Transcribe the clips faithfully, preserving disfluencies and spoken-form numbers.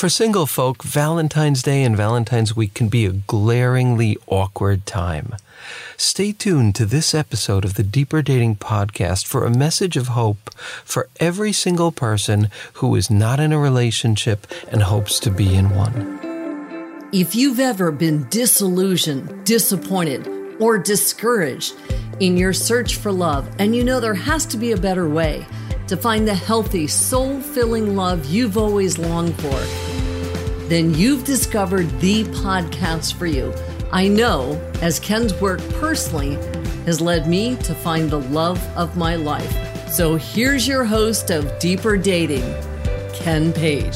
For single folk, Valentine's Day and Valentine's Week can be a glaringly awkward time. Stay tuned to this episode of the Deeper Dating Podcast for a message of hope for every single person who is not in a relationship and hopes to be in one. If you've ever been disillusioned, disappointed, or discouraged in your search for love, and you know there has to be a better way to find the healthy, soul-filling love you've always longed for, then you've discovered the podcast for you. I know, as Ken's work personally has led me to find the love of my life. So here's your host of Deeper Dating, Ken Page.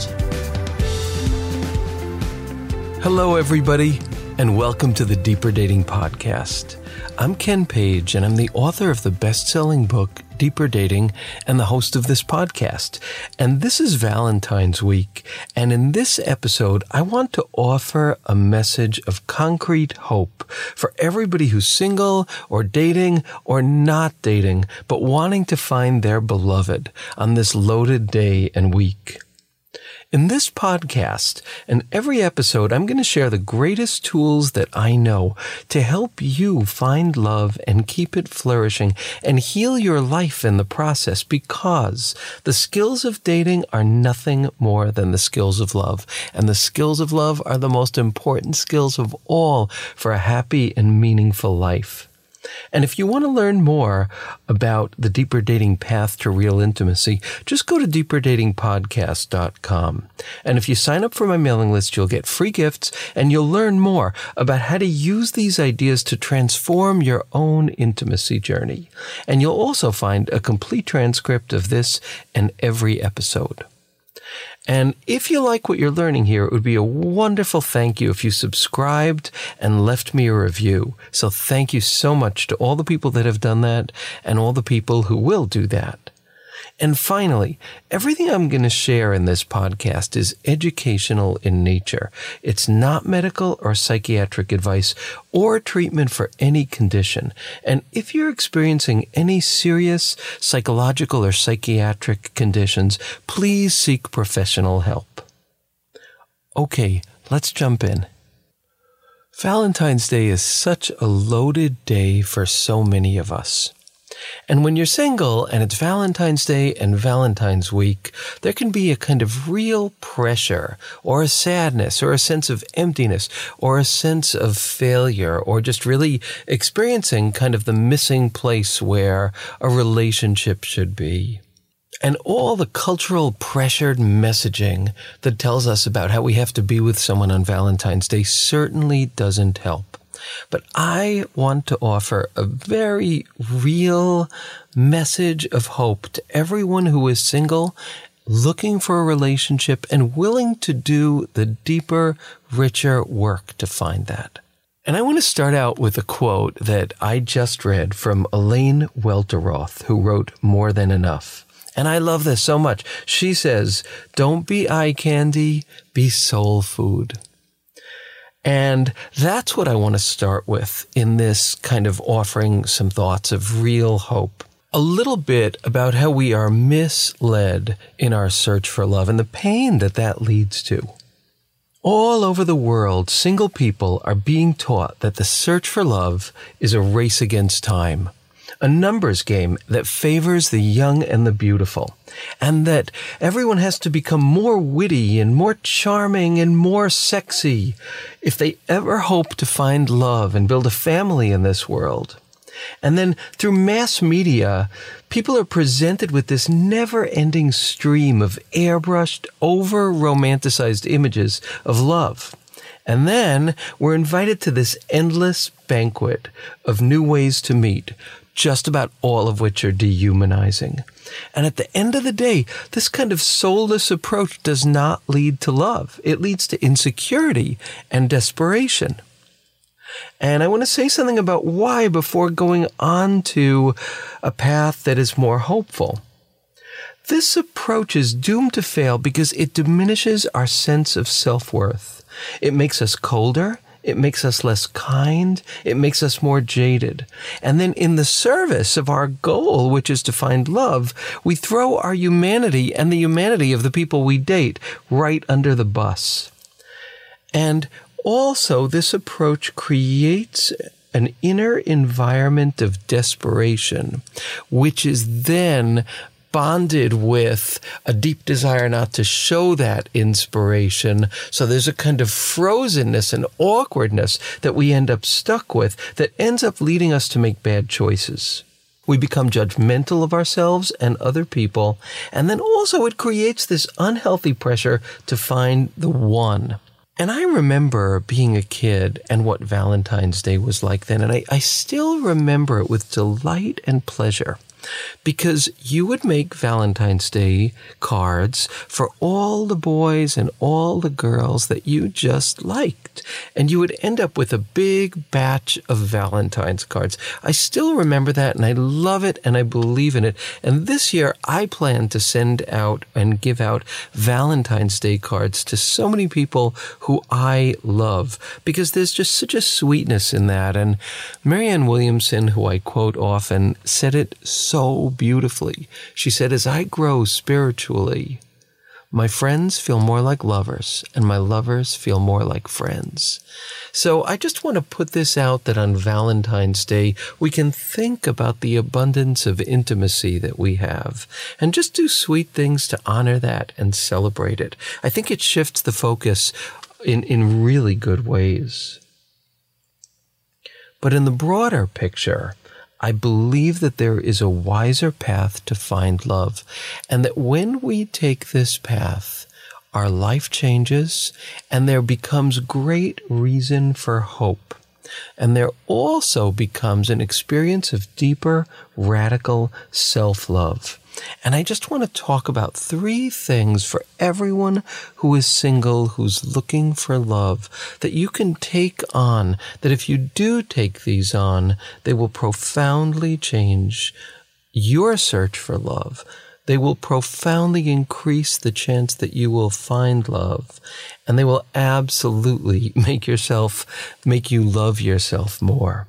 Hello, everybody, and welcome to the Deeper Dating Podcast. I'm Ken Page, and I'm the author of the best-selling book, Deeper Dating, and the host of this podcast. And this is Valentine's Week. And in this episode, I want to offer a message of concrete hope for everybody who's single or dating or not dating, but wanting to find their beloved on this loaded day and week. In this podcast and every episode, I'm going to share the greatest tools that I know to help you find love and keep it flourishing and heal your life in the process, because the skills of dating are nothing more than the skills of love. And the skills of love are the most important skills of all for a happy and meaningful life. And if you want to learn more about the Deeper Dating path to real intimacy, just go to deeper dating podcast dot com. And if you sign up for my mailing list, you'll get free gifts and you'll learn more about how to use these ideas to transform your own intimacy journey. And you'll also find a complete transcript of this and every episode. And if you like what you're learning here, it would be a wonderful thank you if you subscribed and left me a review. So thank you so much to all the people that have done that and all the people who will do that. And finally, everything I'm going to share in this podcast is educational in nature. It's not medical or psychiatric advice or treatment for any condition. And if you're experiencing any serious psychological or psychiatric conditions, please seek professional help. Okay, let's jump in. Valentine's Day is such a loaded day for so many of us. And when you're single and it's Valentine's Day and Valentine's Week, there can be a kind of real pressure or a sadness or a sense of emptiness or a sense of failure or just really experiencing kind of the missing place where a relationship should be. And all the cultural pressured messaging that tells us about how we have to be with someone on Valentine's Day certainly doesn't help. But I want to offer a very real message of hope to everyone who is single, looking for a relationship, and willing to do the deeper, richer work to find that. And I want to start out with a quote that I just read from Elaine Welteroth, who wrote More Than Enough. And I love this so much. She says, "Don't be eye candy, be soul food." And that's what I want to start with in this kind of offering some thoughts of real hope. A little bit about how we are misled in our search for love and the pain that that leads to. All over the world, single people are being taught that the search for love is a race against time, a numbers game that favors the young and the beautiful, and that everyone has to become more witty and more charming and more sexy if they ever hope to find love and build a family in this world. And then through mass media, people are presented with this never-ending stream of airbrushed, over-romanticized images of love. And then we're invited to this endless banquet of new ways to meet, just about all of which are dehumanizing. And at the end of the day, this kind of soulless approach does not lead to love. It leads to insecurity and desperation. And I want to say something about why before going on to a path that is more hopeful. This approach is doomed to fail because it diminishes our sense of self-worth. It makes us colder. It makes us less kind. It makes us more jaded. And then in the service of our goal, which is to find love, we throw our humanity and the humanity of the people we date right under the bus. And also, this approach creates an inner environment of desperation, which is then bonded with a deep desire not to show that inspiration. So there's a kind of frozenness and awkwardness that we end up stuck with that ends up leading us to make bad choices. We become judgmental of ourselves and other people, and then also it creates this unhealthy pressure to find the one. And I remember being a kid and what Valentine's Day was like then, and I, I still remember it with delight and pleasure. Because you would make Valentine's Day cards for all the boys and all the girls that you just liked. And you would end up with a big batch of Valentine's cards. I still remember that, and I love it, and I believe in it. And this year, I plan to send out and give out Valentine's Day cards to so many people who I love, because there's just such a sweetness in that. And Marianne Williamson, who I quote often, said it so So beautifully. She said, as I grow spiritually, my friends feel more like lovers and my lovers feel more like friends. So I just want to put this out that on Valentine's Day, we can think about the abundance of intimacy that we have and just do sweet things to honor that and celebrate it. I think it shifts the focus in, in really good ways. But in the broader picture, I believe that there is a wiser path to find love, and that when we take this path, our life changes, and there becomes great reason for hope. And there also becomes an experience of deeper, radical self-love. And I just want to talk about three things for everyone who is single, who's looking for love, that you can take on, that if you do take these on, they will profoundly change your search for love. They will profoundly increase the chance that you will find love, and they will absolutely make yourself, make you love yourself more.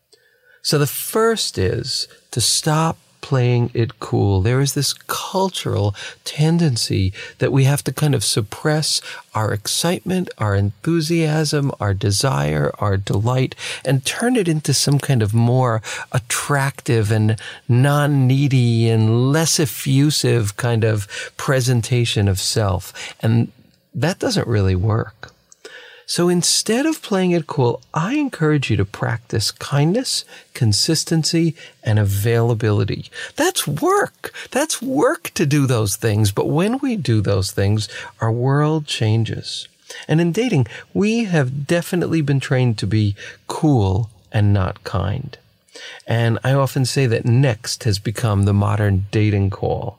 So the first is to stop playing it cool. There is this cultural tendency that we have to kind of suppress our excitement, our enthusiasm, our desire, our delight, and turn it into some kind of more attractive and non-needy and less effusive kind of presentation of self. And that doesn't really work. So instead of playing it cool, I encourage you to practice kindness, consistency, and availability. That's work. That's work to do those things. But when we do those things, our world changes. And in dating, we have definitely been trained to be cool and not kind. And I often say that next has become the modern dating call.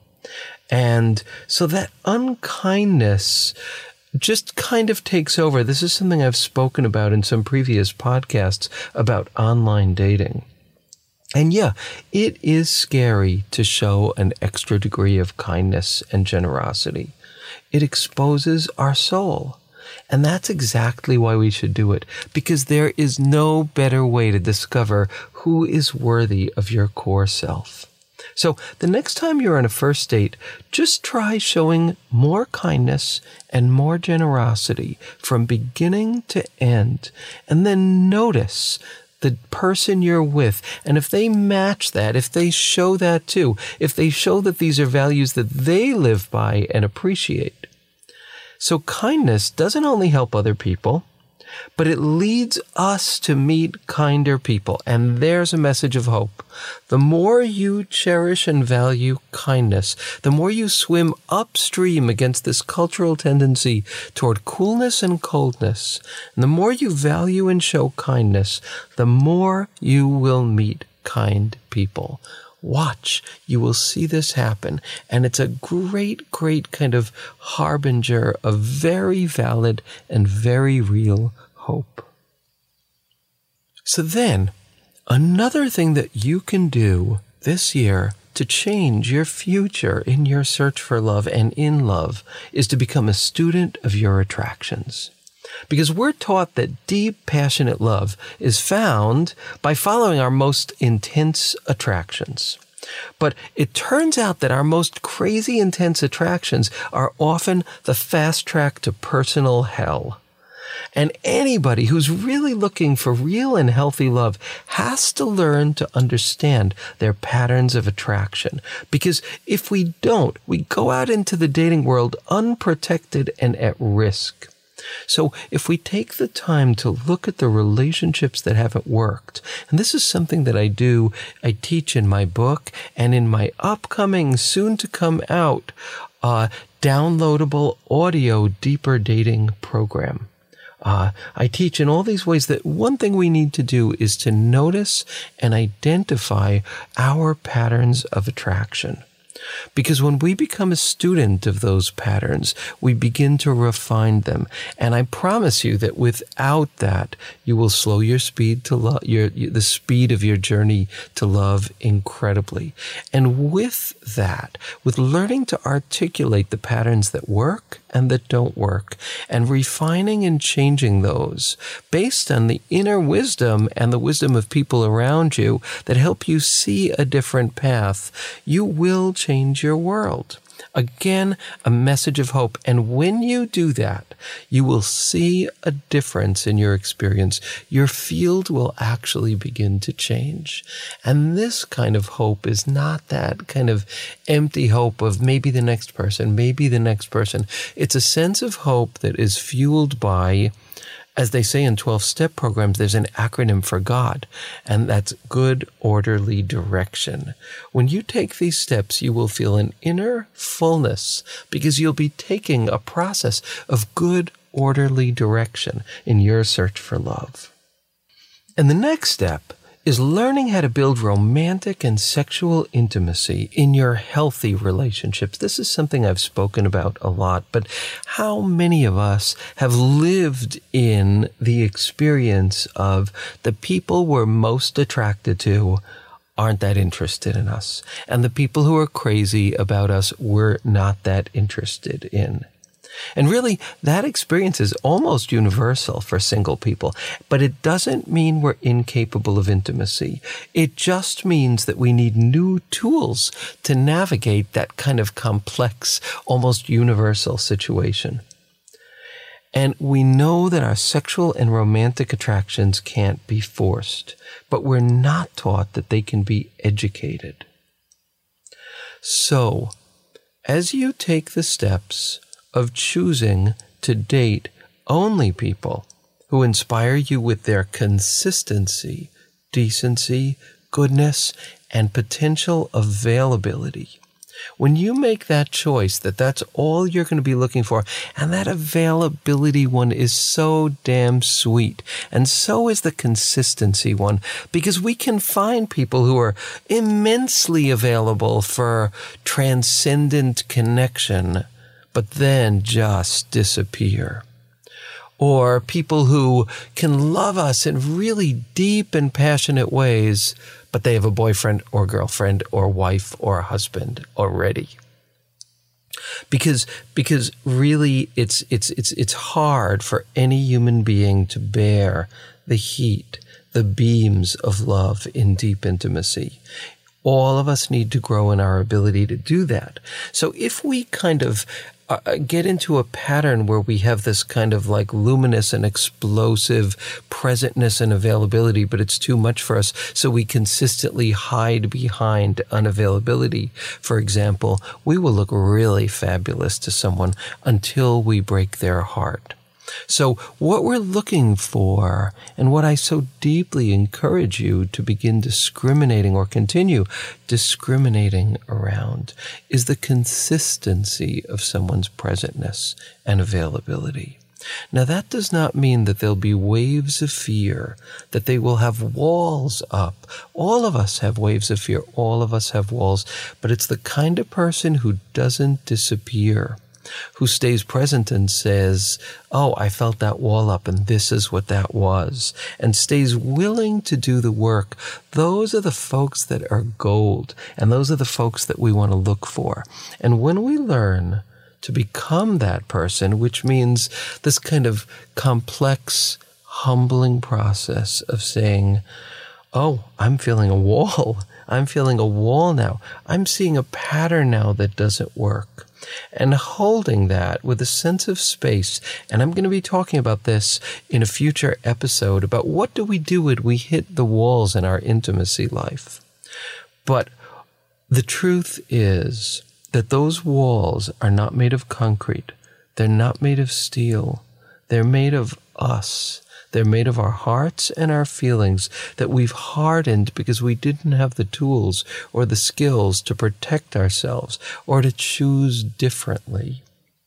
And so that unkindness just kind of takes over. This is something I've spoken about in some previous podcasts about online dating. And yeah, it is scary to show an extra degree of kindness and generosity. It exposes our soul. And that's exactly why we should do it, because there is no better way to discover who is worthy of your core self. So the next time you're on a first date, just try showing more kindness and more generosity from beginning to end, and then notice the person you're with. And if they match that, if they show that too, if they show that these are values that they live by and appreciate. So kindness doesn't only help other people, but it leads us to meet kinder people. And there's a message of hope. The more you cherish and value kindness, the more you swim upstream against this cultural tendency toward coolness and coldness, and the more you value and show kindness, the more you will meet kind people. Watch, you will see this happen. And it's a great, great kind of harbinger of very valid and very real hope. So then, another thing that you can do this year to change your future in your search for love and in love is to become a student of your attractions. Because we're taught that deep, passionate love is found by following our most intense attractions. But it turns out that our most crazy intense attractions are often the fast track to personal hell. And anybody who's really looking for real and healthy love has to learn to understand their patterns of attraction. Because if we don't, we go out into the dating world unprotected and at risk. So if we take the time to look at the relationships that haven't worked, and this is something that I do, I teach in my book and in my upcoming, soon to come out, uh, downloadable audio deeper dating program. Uh, I teach in all these ways that one thing we need to do is to notice and identify our patterns of attraction. Because when we become a student of those patterns, we begin to refine them. And I promise you that without that, you will slow your speed to love, your, the speed of your journey to love incredibly. And with that, with learning to articulate the patterns that work and that don't work, and refining and changing those based on the inner wisdom and the wisdom of people around you that help you see a different path, you will change your world. Again, a message of hope. And when you do that, you will see a difference in your experience. Your field will actually begin to change. And this kind of hope is not that kind of empty hope of maybe the next person, maybe the next person. It's a sense of hope that is fueled by, as they say in twelve-step programs, there's an acronym for God, and that's good, orderly direction. When you take these steps, you will feel an inner fullness because you'll be taking a process of good, orderly direction in your search for love. And the next step is learning how to build romantic and sexual intimacy in your healthy relationships. This is something I've spoken about a lot, but how many of us have lived in the experience of the people we're most attracted to aren't that interested in us, and the people who are crazy about us we're not that interested in? And really, that experience is almost universal for single people, but it doesn't mean we're incapable of intimacy. It just means that we need new tools to navigate that kind of complex, almost universal situation. And we know that our sexual and romantic attractions can't be forced, but we're not taught that they can be educated. So, as you take the steps of choosing to date only people who inspire you with their consistency, decency, goodness, and potential availability. When you make that choice that that's all you're going to be looking for, and that availability one is so damn sweet, and so is the consistency one, because we can find people who are immensely available for transcendent connection, but then just disappear. Or people who can love us in really deep and passionate ways, but they have a boyfriend or girlfriend or wife or husband already. Because, because really it's, it's, it's, it's hard for any human being to bear the heat, the beams of love in deep intimacy. All of us need to grow in our ability to do that. So if we kind of Uh, get into a pattern where we have this kind of like luminous and explosive presentness and availability, but it's too much for us, so we consistently hide behind unavailability, for example, we will look really fabulous to someone until we break their heart. So what we're looking for, and what I so deeply encourage you to begin discriminating or continue discriminating around, is the consistency of someone's presentness and availability. Now, that does not mean that there'll be waves of fear, that they will have walls up. All of us have waves of fear. All of us have walls. But it's the kind of person who doesn't disappear, who stays present and says, oh, I felt that wall up and this is what that was, and stays willing to do the work. Those are the folks that are gold, and those are the folks that we want to look for. And when we learn to become that person, which means this kind of complex, humbling process of saying, oh, I'm feeling a wall. I'm feeling a wall now. I'm seeing a pattern now that doesn't work. And holding that with a sense of space. And I'm going to be talking about this in a future episode about what do we do when we hit the walls in our intimacy life. But the truth is that those walls are not made of concrete. They're not made of steel. They're made of us. They're made of our hearts and our feelings that we've hardened because we didn't have the tools or the skills to protect ourselves or to choose differently.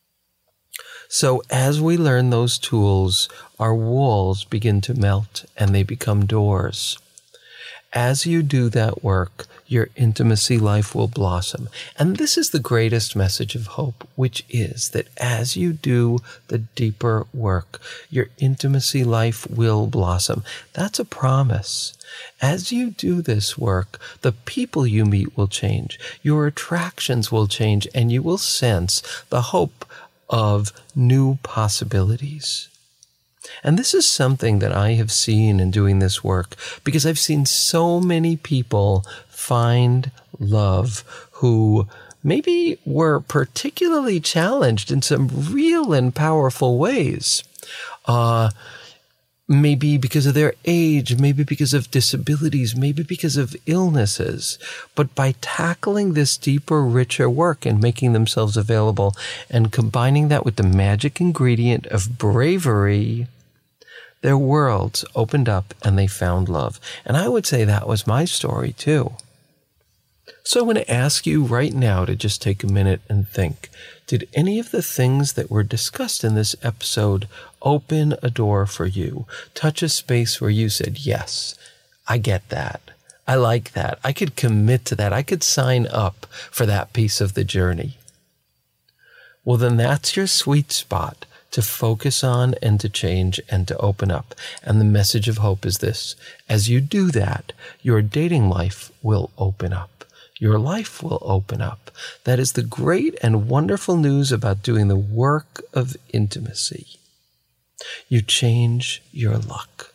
So as we learn those tools, our walls begin to melt and they become doors. As you do that work, your intimacy life will blossom. And this is the greatest message of hope, which is that as you do the deeper work, your intimacy life will blossom. That's a promise. As you do this work, the people you meet will change, your attractions will change, and you will sense the hope of new possibilities. And this is something that I have seen in doing this work because I've seen so many people find love who maybe were particularly challenged in some real and powerful ways. Uh, maybe because of their age, maybe because of disabilities, maybe because of illnesses. But by tackling this deeper, richer work and making themselves available and combining that with the magic ingredient of bravery, their worlds opened up and they found love. And I would say that was my story too. So I'm going to ask you right now to just take a minute and think, did any of the things that were discussed in this episode open a door for you? Touch a space where you said, yes, I get that. I like that. I could commit to that. I could sign up for that piece of the journey. Well, then that's your sweet spot to focus on and to change and to open up. And the message of hope is this. As you do that, your dating life will open up. Your life will open up. That is the great and wonderful news about doing the work of intimacy. You change your luck.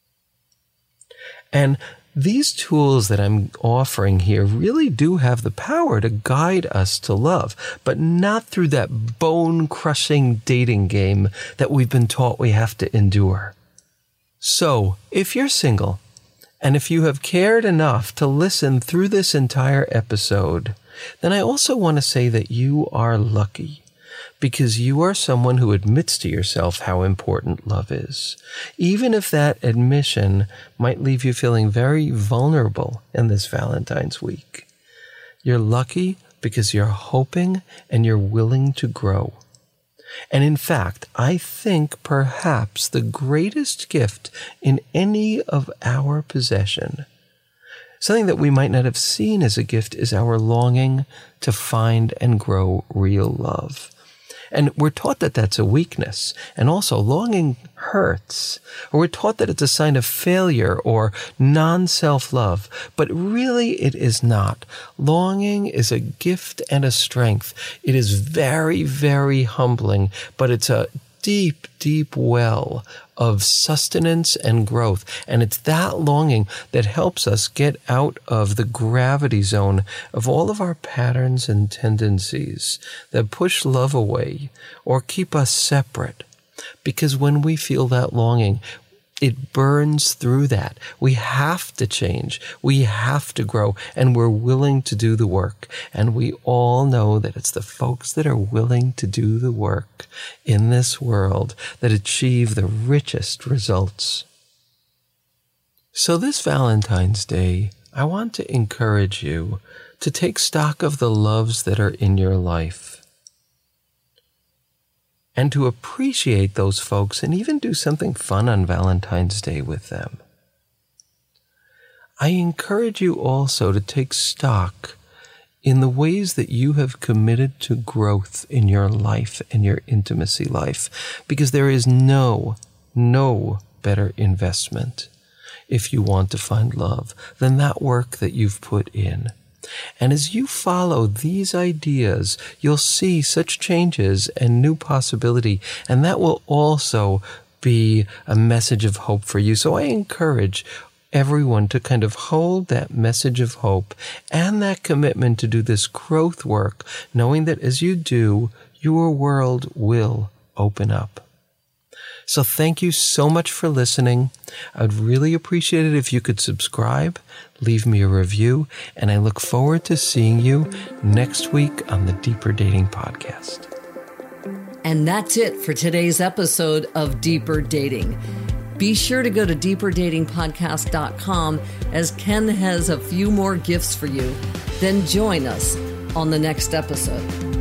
And these tools that I'm offering here really do have the power to guide us to love, but not through that bone-crushing dating game that we've been taught we have to endure. So, if you're single, and if you have cared enough to listen through this entire episode, then I also want to say that you are lucky. Because you are someone who admits to yourself how important love is, even if that admission might leave you feeling very vulnerable in this Valentine's week. You're lucky because you're hoping and you're willing to grow. And in fact, I think perhaps the greatest gift in any of our possession, something that we might not have seen as a gift, is our longing to find and grow real love. And we're taught that that's a weakness. And also, longing hurts. Or we're taught that it's a sign of failure or non-self-love. But really, it is not. Longing is a gift and a strength. It is very, very humbling, but it's a deep, deep well of sustenance and growth. And it's that longing that helps us get out of the gravity zone of all of our patterns and tendencies that push love away or keep us separate. Because when we feel that longing, it burns through that. We have to change. We have to grow. And we're willing to do the work. And we all know that it's the folks that are willing to do the work in this world that achieve the richest results. So this Valentine's Day, I want to encourage you to take stock of the loves that are in your life, and to appreciate those folks and even do something fun on Valentine's Day with them. I encourage you also to take stock in the ways that you have committed to growth in your life and your intimacy life, because there is no, no better investment if you want to find love than that work that you've put in. And as you follow these ideas, you'll see such changes and new possibility. And that will also be a message of hope for you. So I encourage everyone to kind of hold that message of hope and that commitment to do this growth work, knowing that as you do, your world will open up. So thank you so much for listening. I'd really appreciate it if you could subscribe, leave me a review, and I look forward to seeing you next week on the Deeper Dating Podcast. And that's it for today's episode of Deeper Dating. Be sure to go to deeper dating podcast dot com as Ken has a few more gifts for you. Then join us on the next episode.